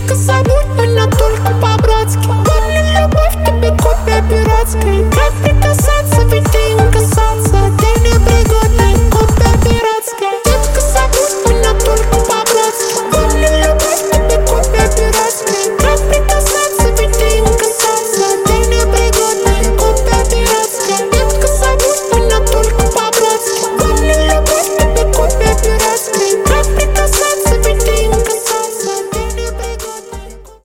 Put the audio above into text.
Тихо забудь меня только по-братски. Помни, любовь тебе копия пиратская. Как